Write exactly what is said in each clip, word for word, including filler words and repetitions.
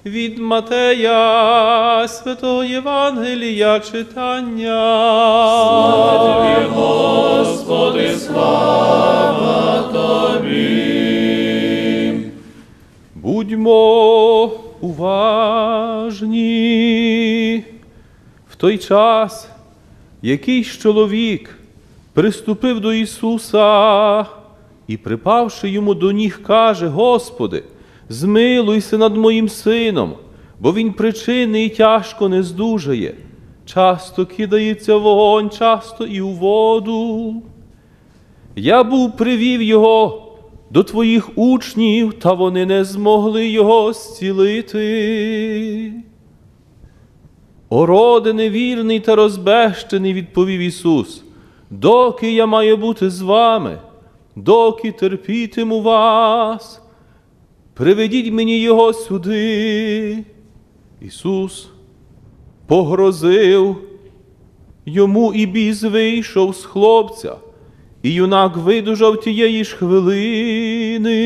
Від Матея Святого Євангелія читання. Слава тобі, Господи, слава тобі. Будьмо уважні. В той час якийсь чоловік приступив до Ісуса і, припавши йому до ніг, каже: Господи, змилуйся над моїм сином, бо він причинний і тяжко не здужає. Часто кидається в вогонь, часто і у воду. Я був привів його до твоїх учнів, та вони не змогли його зцілити. О роде невірний та розбещений, відповів Ісус, доки я маю бути з вами, доки терпітиму вас, приведіть мені його сюди. Ісус погрозив йому, і біс вийшов з хлопця, і юнак видужав тієї ж хвилини.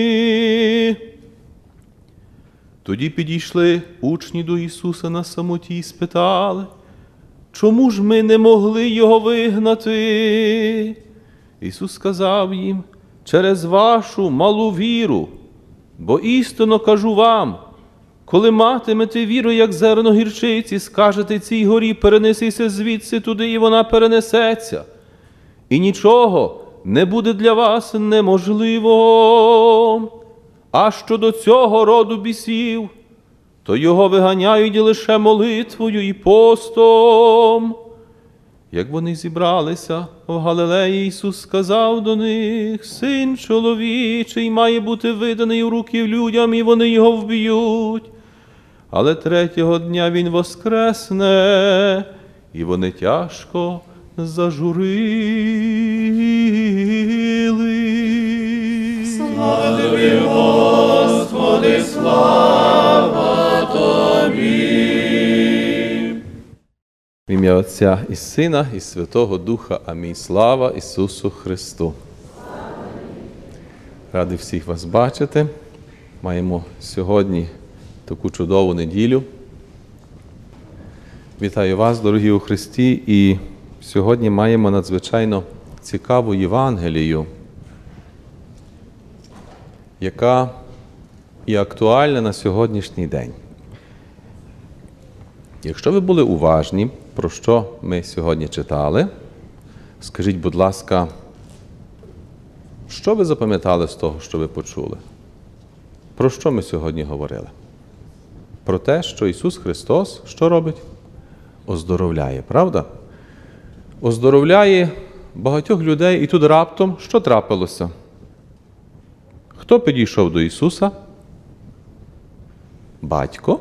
Тоді підійшли учні до Ісуса на самоті і спитали: чому ж ми не могли його вигнати? Ісус сказав їм: через вашу малу віру. Бо істинно кажу вам, коли матимете віру, як зерно гірчиці, скажете цій горі: перенесися звідси туди, і вона перенесеться. І нічого не буде для вас неможливого. А щодо цього роду бісів, то його виганяють лише молитвою і постом. Як вони зібралися в Галилеї, Ісус сказав до них: Син чоловічий має бути виданий у руки людям, і вони його вб'ють. Але третього дня він воскресне, і вони тяжко зажурили. Слава тобі, Господи, слава тобі. В ім'я Отця і Сина, і Святого Духа. Амінь. Слава Ісусу Христу. Радий всіх вас бачити. Маємо сьогодні таку чудову неділю. Вітаю вас, дорогі у Христі, і сьогодні маємо надзвичайно цікаву Євангелію, яка і актуальна на сьогоднішній день. Якщо ви були уважні, про що ми сьогодні читали, скажіть, будь ласка, що ви запам'ятали з того, що ви почули? Про що ми сьогодні говорили? Про те, що Ісус Христос що робить? Оздоровляє, правда? Оздоровляє багатьох людей, і тут раптом що трапилося? Хто підійшов до Ісуса? Батько.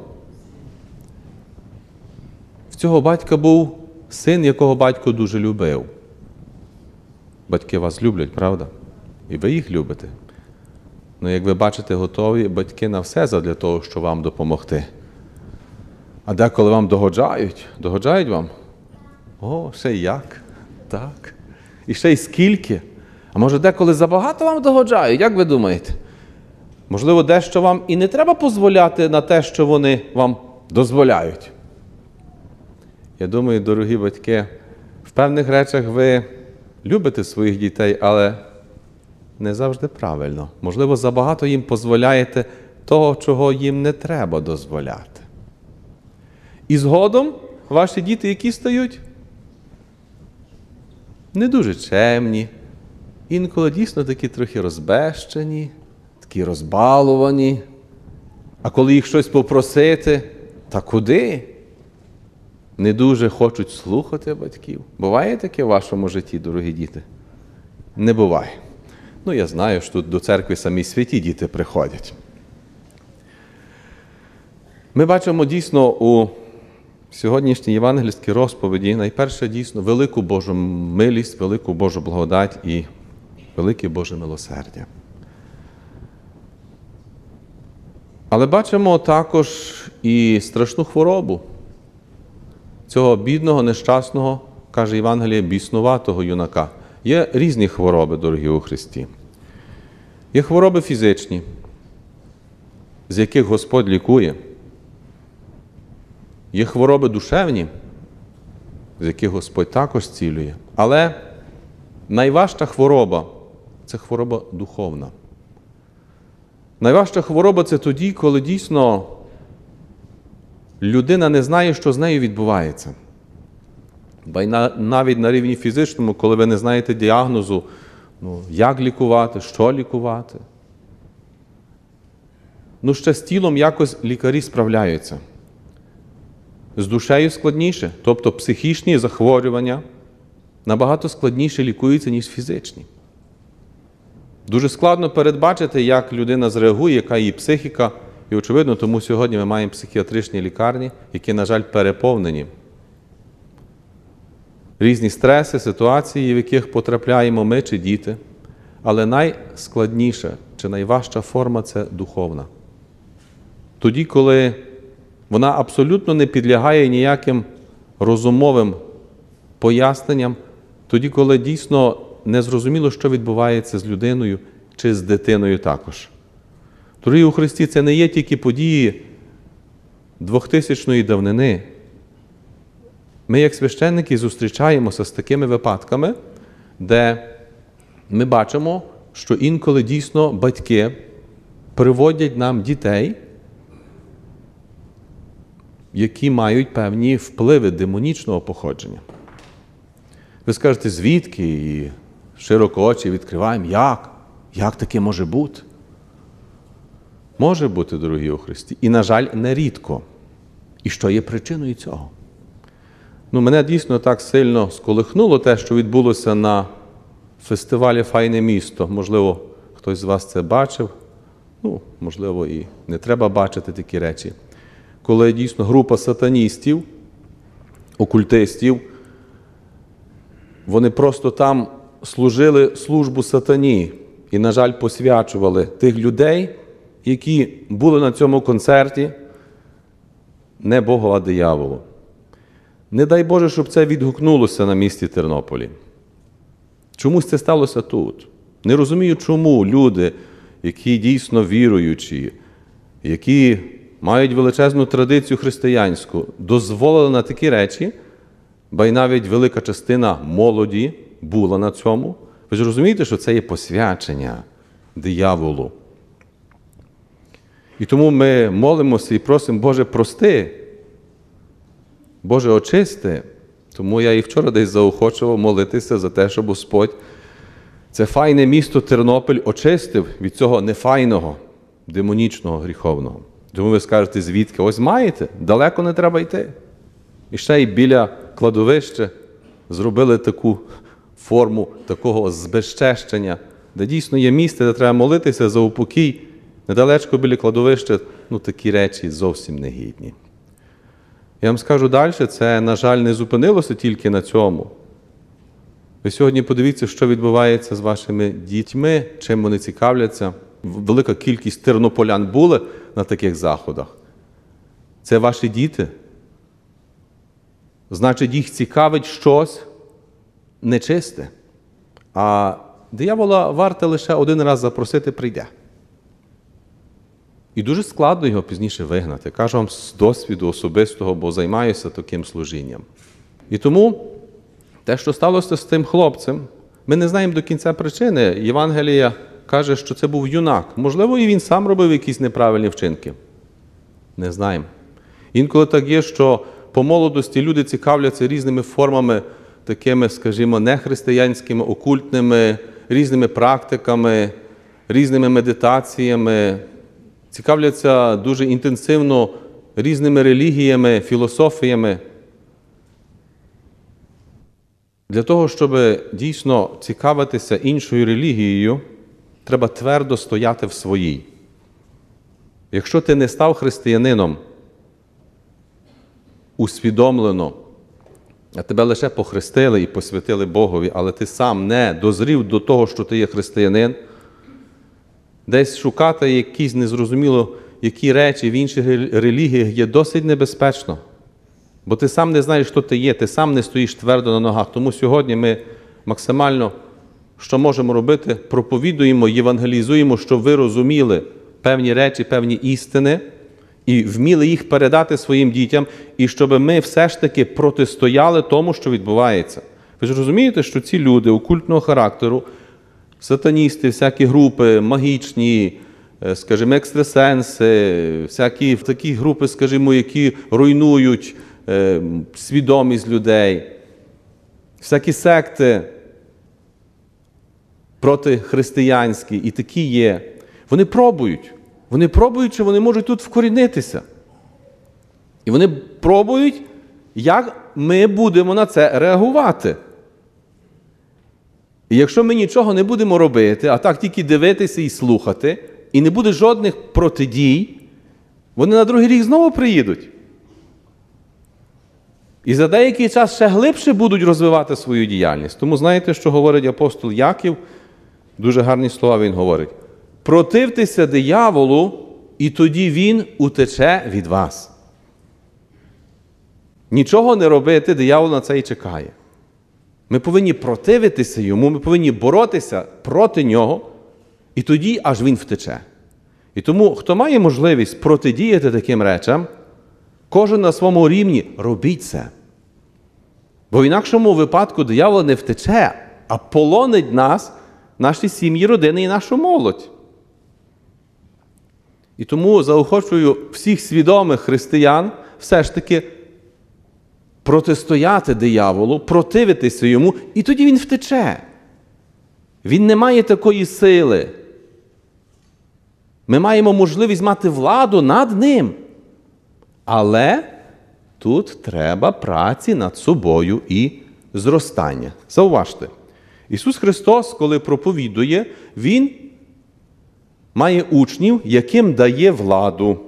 В цього батька був син, якого батько дуже любив. Батьки вас люблять, правда? І ви їх любите. Ну, як ви бачите, готові батьки на все задля того, щоб вам допомогти. А деколи вам догоджають, догоджають вам? О, ще й як? Так. І ще й скільки? А може деколи забагато вам догоджають? Як ви думаєте? Можливо, дещо вам і не треба дозволяти на те, що вони вам дозволяють. Я думаю, дорогі батьки, в певних речах ви любите своїх дітей, але не завжди правильно. Можливо, забагато їм дозволяєте того, чого їм не треба дозволяти. І згодом ваші діти які стають? Не дуже чемні, інколи дійсно такі трохи розбещені, такі розбалувані. А коли їх щось попросити, та куди? Не дуже хочуть слухати батьків. Буває таке в вашому житті, дорогі діти? Не буває. Ну, я знаю, що тут до церкви самі святі діти приходять. Ми бачимо дійсно у сьогоднішній євангельській розповіді найперше дійсно велику Божу милість, велику Божу благодать і велике Боже милосердя. Але бачимо також і страшну хворобу цього бідного, нещасного, каже Євангеліє, біснуватого юнака. Є різні хвороби, дорогі у Христі. Є хвороби фізичні, з яких Господь лікує. Є хвороби душевні, з яких Господь також зцілює. Але найважча хвороба – це хвороба духовна. Найважча хвороба – це тоді, коли дійсно людина не знає, що з нею відбувається. Бо й навіть на рівні фізичному, коли ви не знаєте діагнозу, ну, як лікувати, що лікувати. Ну, ще з тілом якось лікарі справляються. З душею складніше, тобто психічні захворювання набагато складніше лікуються, ніж фізичні. Дуже складно передбачити, як людина зреагує, яка її психіка. І, очевидно, тому сьогодні ми маємо психіатричні лікарні, які, на жаль, переповнені. Різні стреси, ситуації, в яких потрапляємо ми чи діти. Але найскладніша чи найважча форма – це духовна. Тоді, коли вона абсолютно не підлягає ніяким розумовим поясненням, тоді, коли дійсно незрозуміло, що відбувається з людиною чи з дитиною також. Дорогі у Христі, це не є тільки події двохтисячної давнини. Ми, як священники, зустрічаємося з такими випадками, де ми бачимо, що інколи дійсно батьки приводять нам дітей, які мають певні впливи демонічного походження. Ви скажете, звідки? І широко очі відкриваємо. Як? Як таке може бути? Може бути, дорогі у Христі. І, на жаль, нерідко. І що є причиною цього? Ну, мене дійсно так сильно сколихнуло те, що відбулося на фестивалі «Файне місто». Можливо, хтось з вас це бачив. Ну, можливо, і не треба бачити такі речі. Коли дійсно група сатаністів, окультистів, вони просто там служили службу сатані і, на жаль, посвячували тих людей, які були на цьому концерті, не Богу, а дияволу. Не дай Боже, щоб це відгукнулося на місті Тернополі. Чомусь це сталося тут. Не розумію, чому люди, які дійсно віруючі, які мають величезну традицію християнську, дозволили на такі речі, бо й навіть велика частина молоді була на цьому. Ви ж розумієте, що це є посвячення дияволу. І тому ми молимося і просимо, Боже, прости, Боже, очисти. Тому я і вчора десь заохочував молитися за те, щоб Господь це файне місто Тернопіль очистив від цього нефайного, демонічного, гріховного. Тому ви скажете, звідки? Ось маєте, далеко не треба йти. І ще й біля кладовища зробили таку форму такого збезчещення, де дійсно є місце, де треба молитися за упокій. Недалечко біля кладовища, ну, такі речі зовсім негідні. Я вам скажу далі, це, на жаль, не зупинилося тільки на цьому. Ви сьогодні подивіться, що відбувається з вашими дітьми, чим вони цікавляться. Велика кількість тернополян були на таких заходах. Це ваші діти. Значить, їх цікавить щось нечисте. А диявола варто лише один раз запросити, прийде. І дуже складно його пізніше вигнати. Кажу вам з досвіду особистого, бо займаюся таким служінням. І тому те, що сталося з тим хлопцем, ми не знаємо до кінця причини. Євангелія каже, що це був юнак. Можливо, і він сам робив якісь неправильні вчинки. Не знаємо. Інколи так є, що по молодості люди цікавляться різними формами, такими, скажімо, нехристиянськими, окультними, різними практиками, різними медитаціями, цікавляться дуже інтенсивно різними релігіями, філософіями. Для того, щоб дійсно цікавитися іншою релігією, треба твердо стояти в своїй. Якщо ти не став християнином усвідомлено, а тебе лише похрестили і посвятили Богові, але ти сам не дозрів до того, що ти є християнин, десь шукати якісь незрозуміло, які речі в інших релігіях є досить небезпечно. Бо ти сам не знаєш, хто ти є, ти сам не стоїш твердо на ногах. Тому сьогодні ми максимально, що можемо робити, проповідуємо, євангелізуємо, щоб ви розуміли певні речі, певні істини, і вміли їх передати своїм дітям, і щоб ми все ж таки протистояли тому, що відбувається. Ви ж розумієте, що ці люди окультного характеру, сатаністи, всякі групи, магічні, скажімо, екстрасенси, всякі такі групи, скажімо, які руйнують е, свідомість людей, всякі секти протихристиянські, і такі є. Вони пробують. Вони пробують, чи вони можуть тут вкорінитися. І вони пробують, як ми будемо на це реагувати. І якщо ми нічого не будемо робити, а так тільки дивитися і слухати, і не буде жодних протидій, вони на другий рік знову приїдуть. І за деякий час ще глибше будуть розвивати свою діяльність. Тому знаєте, що говорить апостол Яків? Дуже гарні слова він говорить. Противтеся дияволу, і тоді він утече від вас. Нічого не робити, диявол на це і чекає. Ми повинні противитися йому, ми повинні боротися проти нього, і тоді аж він втече. І тому, хто має можливість протидіяти таким речам, кожен на своєму рівні робіть це. Бо в інакшому випадку диявол не втече, а полонить нас, наші сім'ї, родини і нашу молодь. І тому заохочую всіх свідомих християн все ж таки протистояти дияволу, противитися йому, і тоді він втече. Він не має такої сили. Ми маємо можливість мати владу над ним. Але тут треба праці над собою і зростання. Зауважте, Ісус Христос, коли проповідує, Він має учнів, яким дає владу,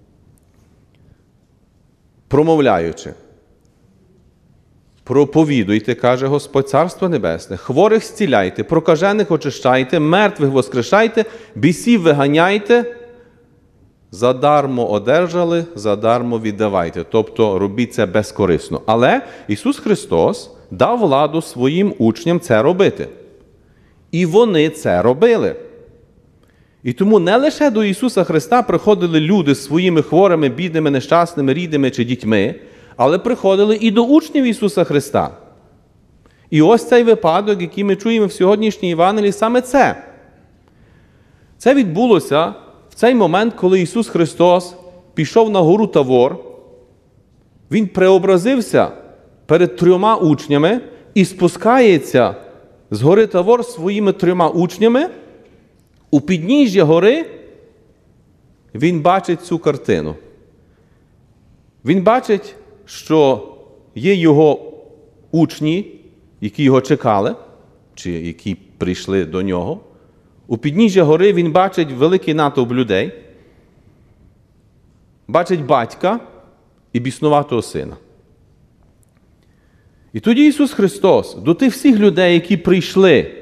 промовляючи. Проповідуйте, каже Господь, Царство Небесне, хворих зціляйте, прокажених очищайте, мертвих воскрешайте, бісів виганяйте, задармо одержали, задармо віддавайте. Тобто робіть це безкорисно. Але Ісус Христос дав владу своїм учням це робити. І вони це робили. І тому не лише до Ісуса Христа приходили люди з своїми хворими, бідними, нещасними, рідними чи дітьми, але приходили і до учнів Ісуса Христа. І ось цей випадок, який ми чуємо в сьогоднішній Євангелії, саме це. Це відбулося в цей момент, коли Ісус Христос пішов на гору Тавор, Він преобразився перед трьома учнями і спускається з гори Тавор своїми трьома учнями. У підніжжя гори Він бачить цю картину. Він бачить, що є його учні, які його чекали, чи які прийшли до нього. У підніжжя гори він бачить великий натовп людей, бачить батька і біснуватого сина. І тоді Ісус Христос до тих всіх людей, які прийшли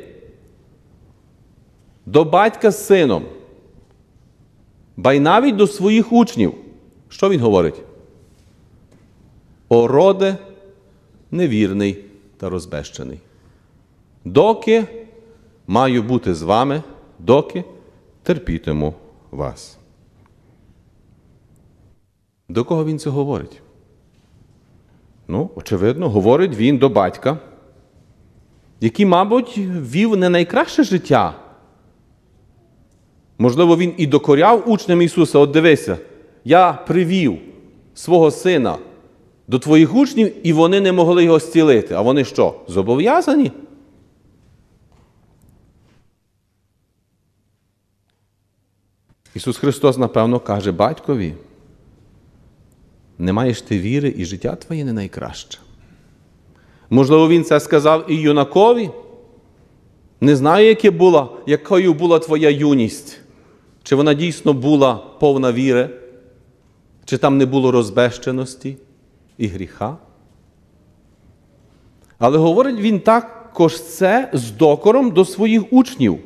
до батька з сином, ба й навіть до своїх учнів, що Він говорить? О роде невірний та розбещений. Доки маю бути з вами, доки терпітиму вас. До кого він це говорить? Ну, очевидно, говорить він до батька, який, мабуть, вів не найкраще життя. Можливо, він і докоряв учням Ісуса. От дивися, я привів свого сина до твоїх учнів, і вони не могли його зцілити. А вони що, зобов'язані? Ісус Христос, напевно, каже батькові, не маєш ти віри, і життя твоє не найкраще. Можливо, Він це сказав і юнакові. Не знаю, яке була, якою була твоя юність. Чи вона дійсно була повна віри, чи там не було розбещеності і гріха. Але говорить він також це з докором до своїх учнів.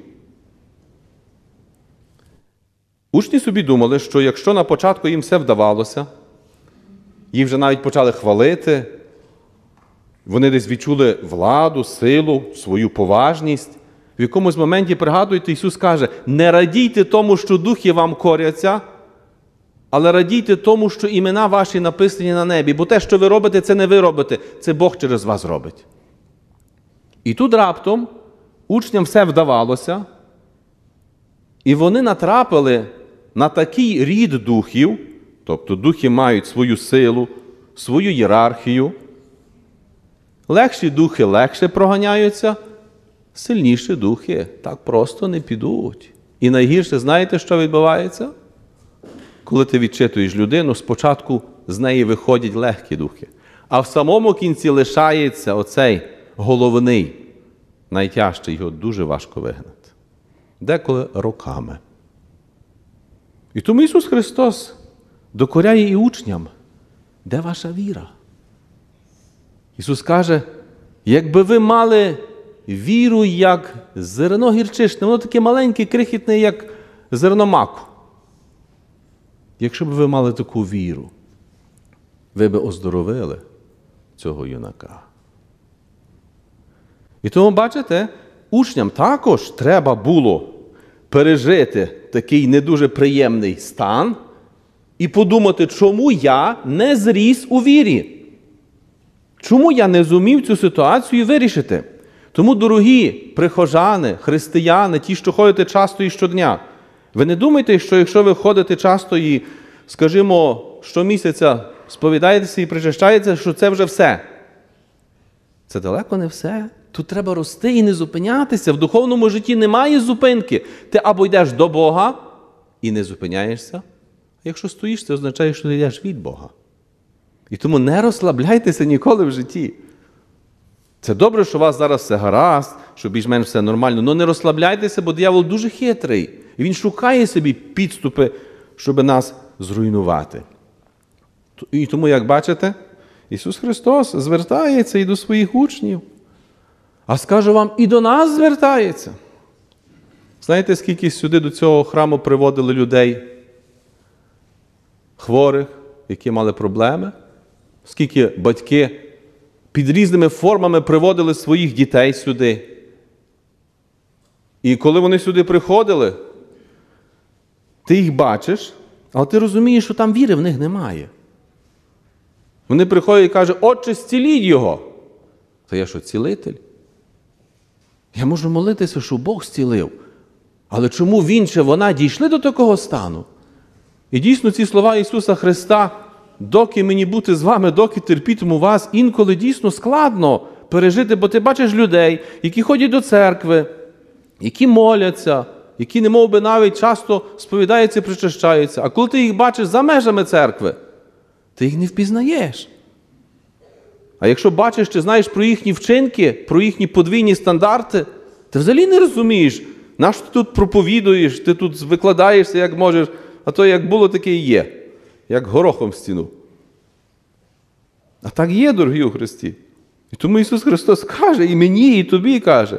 Учні собі думали, що якщо на початку їм все вдавалося, їх вже навіть почали хвалити, вони десь відчули владу, силу, свою поважність. В якомусь моменті, пригадуєте, Ісус каже, не радійте тому, що духи вам коряться, але радійте тому, що імена ваші написані на небі, бо те, що ви робите, це не ви робите, це Бог через вас робить. І тут раптом учням все вдавалося, і вони натрапили на такий рід духів, тобто духи мають свою силу, свою ієрархію. Легші духи легше проганяються, сильніші духи так просто не підуть. І найгірше, знаєте, що відбувається? Коли ти відчитуєш людину, спочатку з неї виходять легкі духи, а в самому кінці лишається оцей головний, найтяжчий, його дуже важко вигнати. Деколи роками. І тому Ісус Христос докоряє і учням, де ваша віра? Ісус каже, якби ви мали віру, як зерно гірчичне, воно таке маленьке, крихітне, як зерно маку. Якщо б ви мали таку віру, ви б оздоровили цього юнака. І тому, бачите, учням також треба було пережити такий не дуже приємний стан і подумати, чому я не зріс у вірі. Чому я не зумів цю ситуацію вирішити? Тому, дорогі прихожани, християни, ті, що ходите часто і щодня, ви не думайте, що якщо ви ходите часто і, скажімо, щомісяця сповідаєтеся і причащаєтеся, що це вже все. Це далеко не все. Тут треба рости і не зупинятися. В духовному житті немає зупинки. Ти або йдеш до Бога і не зупиняєшся, а якщо стоїш, це означає, що ти йдеш від Бога. І тому не розслабляйтеся ніколи в житті. Це добре, що у вас зараз все гаразд, що більш-менш все нормально, але не розслабляйтеся, бо диявол дуже хитрий. І він шукає собі підступи, щоб нас зруйнувати. І тому, як бачите, Ісус Христос звертається і до своїх учнів. А скажу вам, і до нас звертається. Знаєте, скільки сюди до цього храму приводили людей хворих, які мали проблеми? Скільки батьки під різними формами приводили своїх дітей сюди. І коли вони сюди приходили, ти їх бачиш, але ти розумієш, що там віри в них немає. Вони приходять і кажуть, отче, зціліть його. Та я що, цілитель? Я можу молитися, що Бог зцілив. Але чому він чи вона дійшли до такого стану? І дійсно ці слова Ісуса Христа, доки мені бути з вами, доки терпітиму вас, інколи дійсно складно пережити, бо ти бачиш людей, які ходять до церкви, які моляться, які не мов би навіть часто сповідаються і причащаються. А коли ти їх бачиш за межами церкви, ти їх не впізнаєш. А якщо бачиш чи знаєш про їхні вчинки, про їхні подвійні стандарти, ти взагалі не розумієш, на що ти тут проповідуєш, ти тут викладаєшся, як можеш, а то як було, таке і є. Як горохом в стіну. А так є, дорогі у Христі. І тому Ісус Христос каже, і мені, і тобі каже,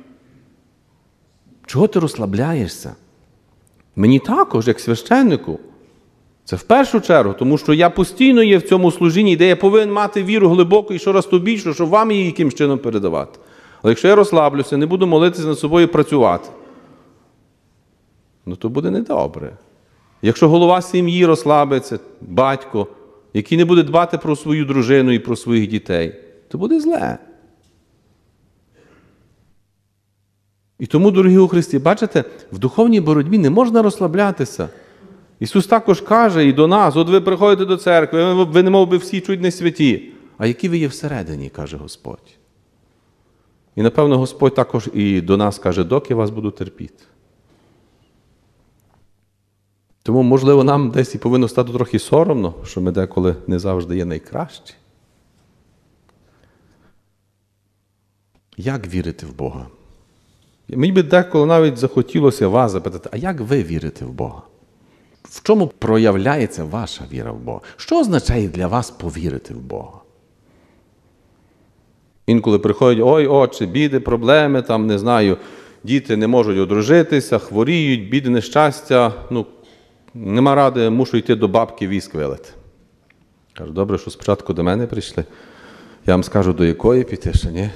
чого ти розслабляєшся? Мені також, як священнику. Це в першу чергу, тому що я постійно є в цьому служінні, де я повинен мати віру глибоку і щораз то більше, щоб вам її якимсь чином передавати. Але якщо я розслаблюся, не буду молитися над собою і працювати, ну то буде недобре. Якщо голова сім'ї розслабиться, батько, який не буде дбати про свою дружину і про своїх дітей, то буде зле. І тому, дорогі у Христі, бачите, в духовній боротьбі не можна розслаблятися. Ісус також каже і до нас, от ви приходите до церкви, ви не мов би всі чуть не святі. А які ви є всередині, каже Господь. І, напевно, Господь також і до нас каже, доки вас буду терпіти. Тому, можливо, нам десь і повинно стати трохи соромно, що ми деколи не завжди є найкращі. Як вірити в Бога? Мені би деколи навіть захотілося вас запитати, а як ви вірите в Бога? В чому проявляється ваша віра в Бога? Що означає для вас повірити в Бога? Інколи приходять, ой, отче, біди, проблеми, там, не знаю, діти не можуть одружитися, хворіють, біди, нещастя, ну, нема ради, мушу йти до бабки віск вилити. Кажу, добре, що спочатку до мене прийшли. Я вам скажу, до якої піти ще, ні?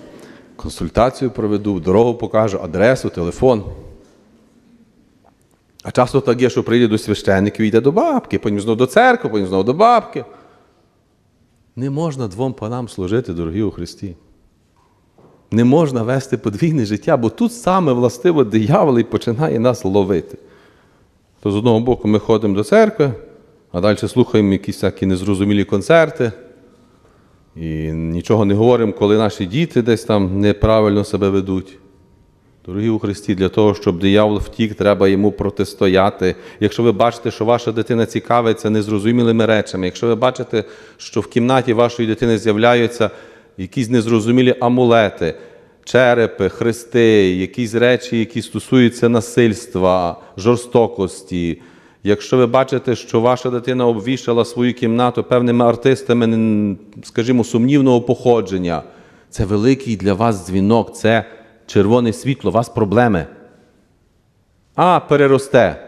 Консультацію проведу, дорогу покажу, адресу, телефон. А часто так є, що прийде до священників і йде до бабки, потім знову до церкви, потім знову до бабки. Не можна двом панам служити, дорогі у Христі. Не можна вести подвійне життя, бо тут саме властиво диявол і починає нас ловити. То з одного боку ми ходимо до церкви, а далі слухаємо якісь всякі незрозумілі концерти, і нічого не говоримо, коли наші діти десь там неправильно себе ведуть. Дорогі у Христі, для того, щоб диявол втік, треба йому протистояти. Якщо ви бачите, що ваша дитина цікавиться незрозумілими речами, якщо ви бачите, що в кімнаті вашої дитини з'являються якісь незрозумілі амулети, черепи, хрести, якісь речі, які стосуються насильства, жорстокості, якщо ви бачите, що ваша дитина обвішала свою кімнату певними артистами, скажімо, сумнівного походження, це великий для вас дзвінок, це червоне світло, у вас проблеми. А, переросте.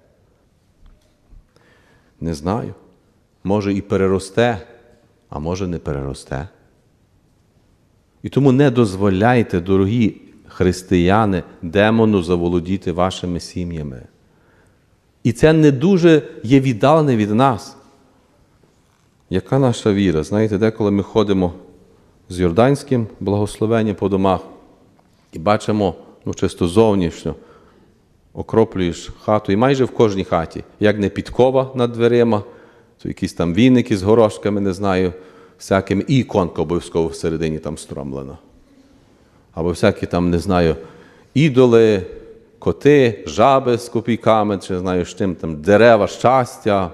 Не знаю. Може і переросте, а може не переросте. І тому не дозволяйте, дорогі християни, демону заволодіти вашими сім'ями. І це не дуже є віддалене від нас. Яка наша віра? Знаєте, деколи ми ходимо з Йорданським благословенням по домах і бачимо, ну, чисто зовнішньо, окроплюєш хату, і майже в кожній хаті, як не підкова над дверима, то якісь там віники з горошками, не знаю, всякими, і іконка обов'язково всередині там стромлена. Або всякі там, не знаю, ідоли, коти, жаби з копійками, чи не знаю, з чим там, дерева щастя.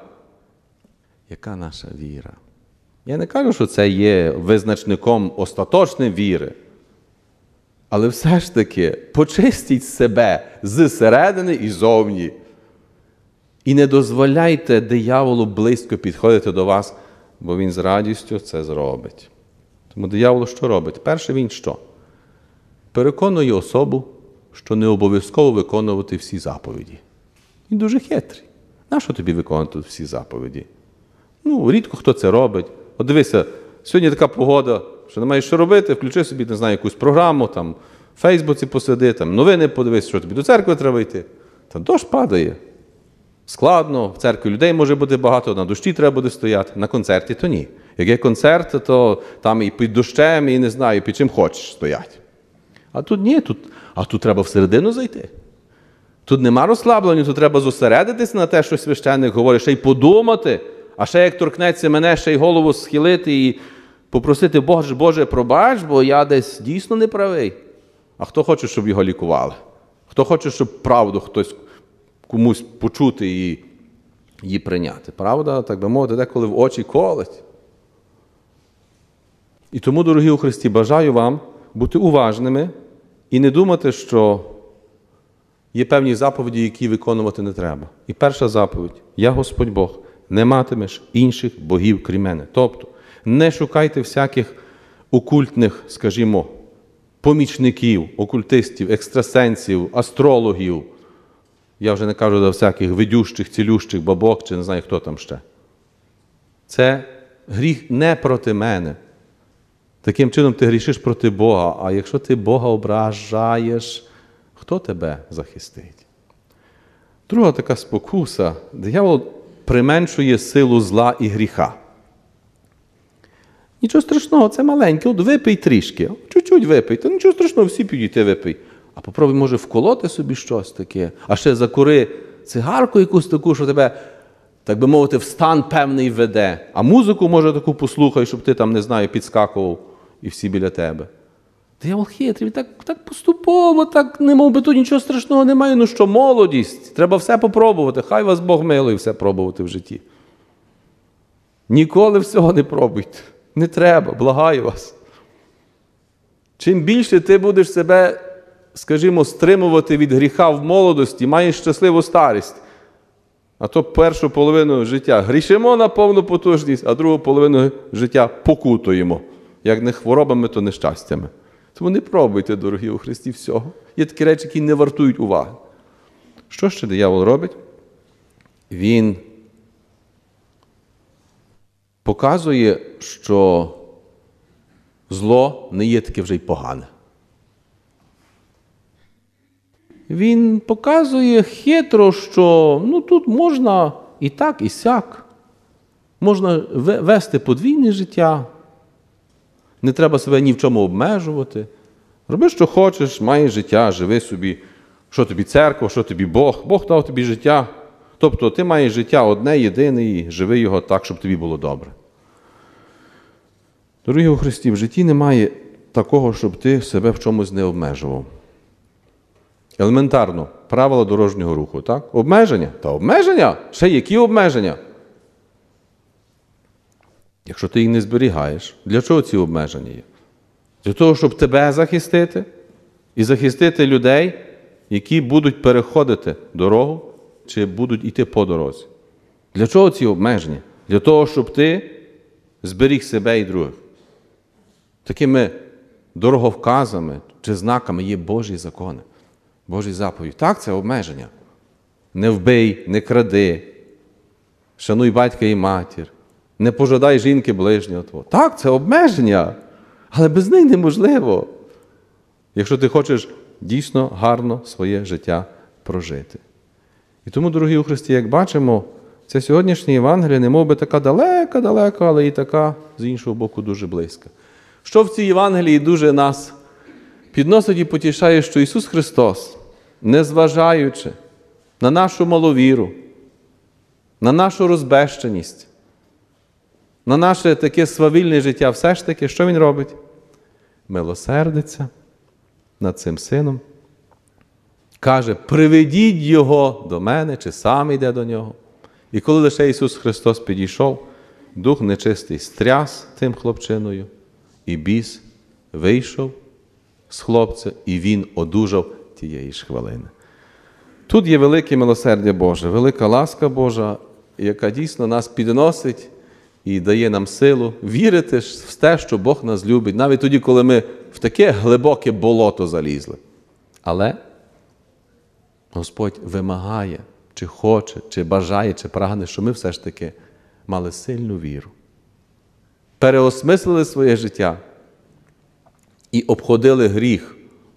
Яка наша віра? Я не кажу, що це є визначником остаточної віри. Але все ж таки, почистіть себе зсередини і зовні. І не дозволяйте дияволу близько підходити до вас, бо він з радістю це зробить. Тому диявол що робить? Перше, він що? Переконує особу, що не обов'язково виконувати всі заповіді. Він дуже хитрий. Нащо тобі виконувати всі заповіді? Ну, рідко хто це робить. От дивися, сьогодні така погода, що не маєш що робити, включи собі, не знаю, якусь програму, там, в Фейсбуці посиди, там, новини подивись, що тобі до церкви треба йти. Та дощ падає. Складно, в церкві людей може бути багато, на дощі треба буде стояти, на концерті то ні. Як є концерт, то там і під дощем, і не знаю, під чим хочеш стоять. А тут ні, тут, а тут треба всередину зайти. Тут нема розслаблення, тут треба зосередитися на те, що священник говорить, ще й подумати, а ще як торкнеться мене, ще й голову схилити і попросити, Боже, Боже, пробач, бо я десь дійсно неправий. А хто хоче, щоб його лікували? Хто хоче, щоб правду хтось комусь почути і її прийняти? Правда, так би мовити, деколи в очі колить. І тому, дорогі у Христі, бажаю вам бути уважними і не думати, що є певні заповіді, які виконувати не треба. І перша заповідь – «Я Господь Бог, не матимеш інших богів, крім мене». Тобто, не шукайте всяких окультних, скажімо, помічників, окультистів, екстрасенсів, астрологів. Я вже не кажу до всяких видющих, цілющих бабок, чи не знаю, хто там ще. Це гріх не проти мене. Таким чином ти грішиш проти Бога, а якщо ти Бога ображаєш, хто тебе захистить? Друга така спокуса. Диявол применшує силу зла і гріха. Нічого страшного, це маленьке, от випий трішки, чуть-чуть випий, та нічого страшного, всі підуть, ти випий. А попробуй, може, вколоти собі щось таке, а ще закури цигарку якусь таку, що тебе, так би мовити, в стан певний веде. А музику, може, таку послухай, щоб ти там, не знаю, підскакував і всі біля тебе. Диявол хитрий, так, так поступово, так, не мов би тут нічого страшного немає, ну що, молодість, треба все попробувати, хай вас Бог милує все пробувати в житті. Ніколи всього не пробуйте, не треба, благаю вас. Чим більше ти будеш себе, скажімо, стримувати від гріха в молодості, маєш щасливу старість. А то першу половину життя грішимо на повну потужність, а другу половину життя покутуємо. Як не хворобами, то нещастями. Тому не пробуйте, дорогі у Христі, всього. Є такі речі, які не вартують уваги. Що ще диявол робить? Він показує, що зло не є таке вже й погане. він показує хитро, що ну, тут можна і так, і сяк. Можна вести подвійне життя. Не треба себе ні в чому обмежувати. Роби, що хочеш, маєш життя, живи собі. Що тобі церква, що тобі Бог. Бог дав тобі життя. Тобто ти маєш життя одне, єдине, і живи його так, щоб тобі було добре. Дорогі у Христі, в житті немає такого, щоб ти себе в чомусь не обмежував. Елементарно, правила дорожнього руху, так? Обмеження? Та обмеження? Ще які обмеження? Якщо ти їх не зберігаєш, для чого ці обмеження є? Для того, щоб тебе захистити і захистити людей, які будуть переходити дорогу чи будуть йти по дорозі. Для чого ці обмеження? Для того, щоб ти зберіг себе і других. Такими дороговказами чи знаками є Божі закони, Божі заповіді. Так, це обмеження. Не вбий, не кради, шануй батька і матір, не пожадай жінки ближнього твого. Так, це обмеження, але без них неможливо, якщо ти хочеш дійсно гарно своє життя прожити. І тому, дорогі у Христі, як бачимо, це сьогоднішнє Євангеліє немов би така далека-далека, але і така, з іншого боку, дуже близька. Що в цій Євангелії дуже нас підносить і потішає, що Ісус Христос, незважаючи на нашу маловіру, на нашу розбещеність, на наше таке свавільне життя, все ж таки, що Він робить? Милосердиться над цим сином. Каже, приведіть його до мене, чи сам йде до нього. І коли лише Ісус Христос підійшов, дух нечистий стряс тим хлопчиною, і біс вийшов з хлопця, і він одужав тієї ж хвилини. Тут є велике милосердя Боже, велика ласка Божа, яка дійсно нас підносить і дає нам силу вірити в те, що Бог нас любить, навіть тоді, коли ми в таке глибоке болото залізли. Але Господь вимагає, чи хоче, чи бажає, чи прагне, що ми все ж таки мали сильну віру. Переосмислили своє життя і обходили гріх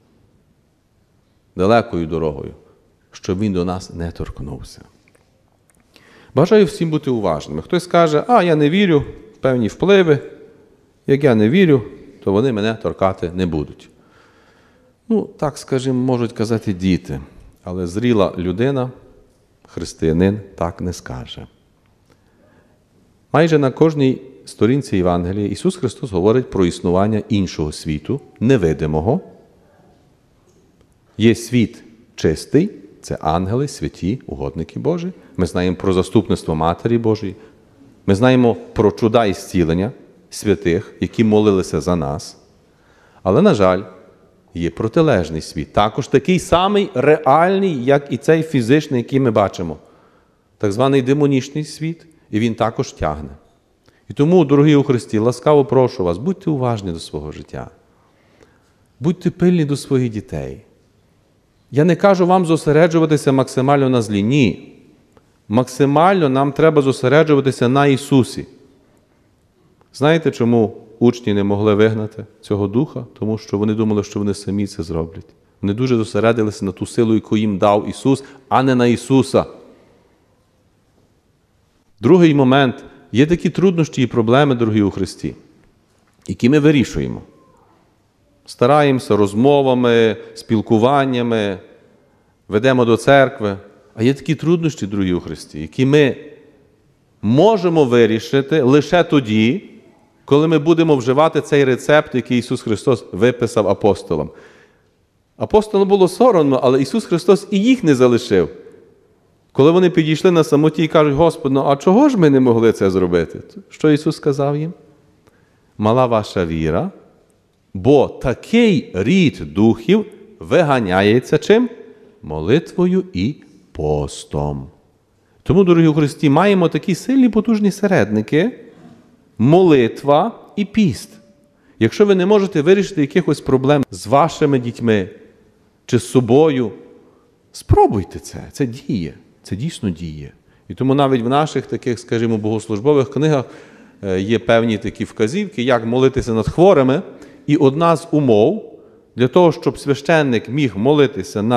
далекою дорогою, щоб він до нас не торкнувся. Бажаю всім бути уважними. Хтось скаже, а я не вірю в певні впливи, як я не вірю, то вони мене торкати не будуть. Ну, так, скажімо, можуть казати діти, але зріла людина, християнин, так не скаже. Майже на кожній сторінці Євангелії Ісус Христос говорить про існування іншого світу, невидимого. Є світ чистий, це ангели, святі, угодники Божі. Ми знаємо про заступництво Матері Божої. Ми знаємо про чуда і зцілення святих, які молилися за нас. Але, на жаль, є протилежний світ. Також такий самий реальний, як і цей фізичний, який ми бачимо. Так званий демонічний світ, і він також тягне. І тому, дорогі у Христі, ласкаво прошу вас, будьте уважні до свого життя. Будьте пильні до своїх дітей. Я не кажу вам зосереджуватися максимально на злі. Ні. Максимально нам треба зосереджуватися на Ісусі. Знаєте, чому учні не могли вигнати цього духа? Тому що вони думали, що вони самі це зроблять. Вони дуже зосередилися на ту силу, яку їм дав Ісус, а не на Ісуса. Другий момент. Є такі труднощі і проблеми, дорогі у Христі, які ми вирішуємо. Стараємося розмовами, спілкуваннями, ведемо до церкви. А є такі труднощі, дорогі у Христі, які ми можемо вирішити лише тоді, коли ми будемо вживати цей рецепт, який Ісус Христос виписав апостолам. Апостолам було соромно, але Ісус Христос і їх не залишив. Коли вони підійшли на самоті і кажуть, Господи, ну, а чого ж ми не могли це зробити? Що Ісус сказав їм? Мала ваша віра, бо такий рід духів виганяється чим? Молитвою і постом. Тому, дорогі у Христі, маємо такі сильні потужні середники – молитва і піст. Якщо ви не можете вирішити якихось проблем з вашими дітьми чи з собою, спробуйте це, це діє. Це дійсно діє. І тому навіть в наших таких, скажімо, богослужбових книгах є певні такі вказівки, як молитися над хворими. І одна з умов для того, щоб священник міг молитися над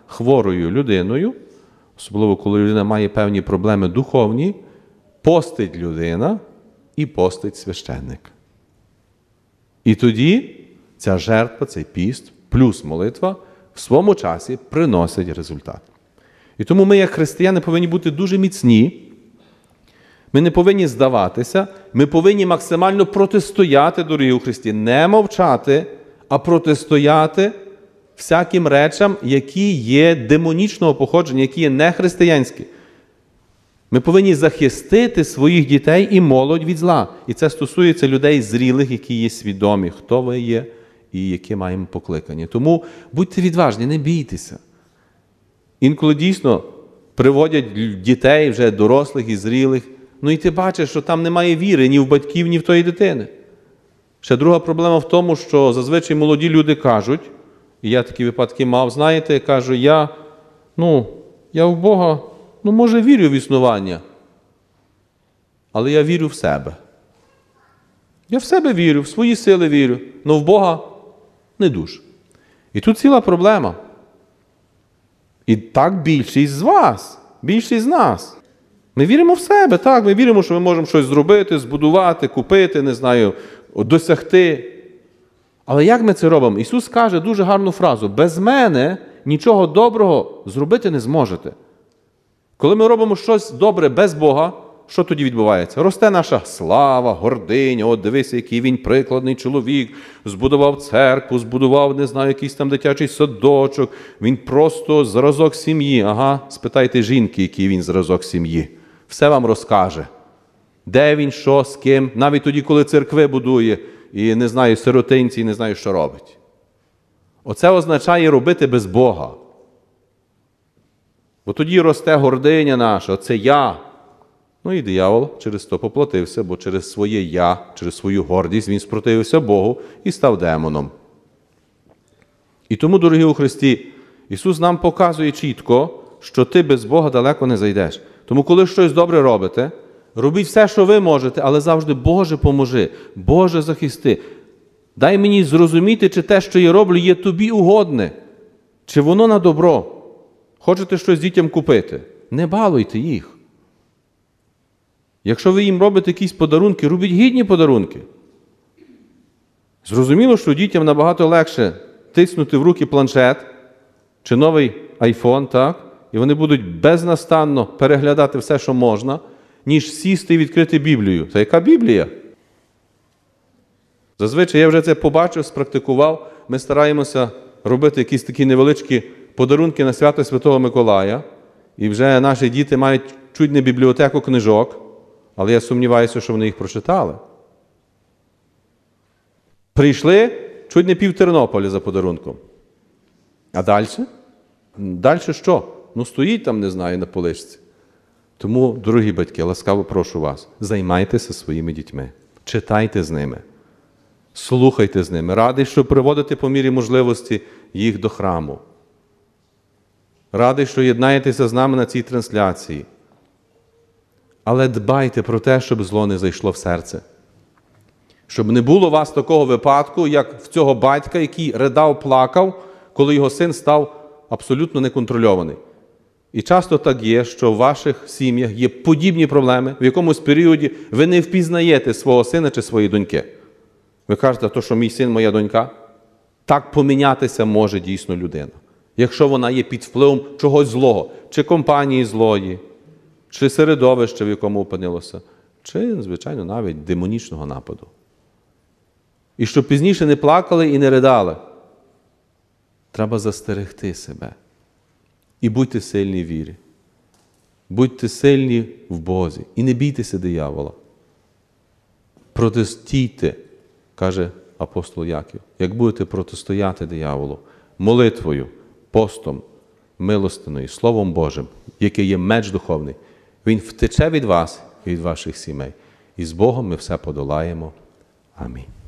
хворою людиною, особливо коли людина має певні проблеми духовні, постить людина і постить священник. І тоді ця жертва, цей піст, плюс молитва в своєму часі приносить результат. І тому ми, як християни, повинні бути дуже міцні, ми не повинні здаватися, ми повинні максимально протистояти, дорогі у Христі, не мовчати, а протистояти всяким речам, які є демонічного походження, які є нехристиянські. Ми повинні захистити своїх дітей і молодь від зла. І це стосується людей зрілих, які є свідомі, хто ви є і яке маємо покликання. Тому будьте відважні, не бійтеся. Інколи дійсно приводять дітей вже дорослих і зрілих, ну і ти бачиш, що там немає віри ні в батьків, ні в тої дитини. Ще друга проблема в тому, що зазвичай молоді люди кажуть, і я такі випадки мав, знаєте, я кажу, я, ну, я в Бога, ну, може, вірю в існування, але я вірю в себе. Я в себе вірю, в свої сили вірю, але в Бога не дуже. І тут ціла проблема. І так більшість з вас, більшість з нас. Ми віримо в себе, так, ми віримо, що ми можемо щось зробити, збудувати, купити, не знаю, досягти. Але як ми це робимо? Ісус каже дуже гарну фразу: без мене нічого доброго зробити не зможете. Коли ми робимо щось добре без Бога, що тоді відбувається? Росте наша слава, гординя, от дивися, який він прикладний чоловік, збудував церкву, збудував, не знаю, якийсь там дитячий садочок, він просто зразок сім'ї. Ага, спитайте жінки, який він зразок сім'ї. Все вам розкаже. Де він, що, з ким, навіть тоді, коли церкви будує, і не знаю, сиротинці, і не знаю, що робить. Оце означає робити без Бога. Бо тоді росте гординя наша, оце я. Ну і диявол через то поплатився, бо через своє я, через свою гордість він спротивився Богу і став демоном. І тому, дорогі у Христі, Ісус нам показує чітко, що ти без Бога далеко не зайдеш. Тому коли щось добре робите, робіть все, що ви можете, але завжди: Боже, поможи, Боже, захисти. Дай мені зрозуміти, чи те, що я роблю, є тобі угодне, чи воно на добро. Хочете щось дітям купити? Не балуйте їх. Якщо ви їм робите якісь подарунки, робіть гідні подарунки. Зрозуміло, що дітям набагато легше тиснути в руки планшет чи новий айфон, так? І вони будуть безнастанно переглядати все, що можна, ніж сісти і відкрити Біблію. Це яка Біблія? Зазвичай я вже це побачив, спрактикував. Ми стараємося робити якісь такі невеличкі подарунки на свято Святого Миколая. І вже наші діти мають чуть не бібліотеку книжок, але я сумніваюся, що вони їх прочитали. Прийшли чуть не пів Тернополя за подарунком. А далі? Далі що? Ну стоїть там, не знаю, на поличці. Тому, дорогі батьки, ласкаво прошу вас, займайтеся своїми дітьми. Читайте з ними. Слухайте з ними. Радий, що приводите по мірі можливості їх до храму. Радий, що єднаєтеся з нами на цій трансляції. Але дбайте про те, щоб зло не зайшло в серце. Щоб не було у вас такого випадку, як в цього батька, який ридав, плакав, коли його син став абсолютно неконтрольований. І часто так є, що в ваших сім'ях є подібні проблеми, в якомусь періоді ви не впізнаєте свого сина чи своєї доньки. Ви кажете, то, що мій син, моя донька? Так помінятися може дійсно людина. Якщо вона є під впливом чогось злого, чи компанії злої, чи середовища, в якому опинилося, чи, звичайно, навіть демонічного нападу. І щоб пізніше не плакали і не ридали, треба застерегти себе. І будьте сильні в вірі. Будьте сильні в Бозі. І не бійтеся диявола. Протистійте, каже апостол Яків, як будете протистояти дияволу молитвою, постом, милостиною, Словом Божим, яке є меч духовний, він втече від вас і від ваших сімей. І з Богом ми все подолаємо. Амінь.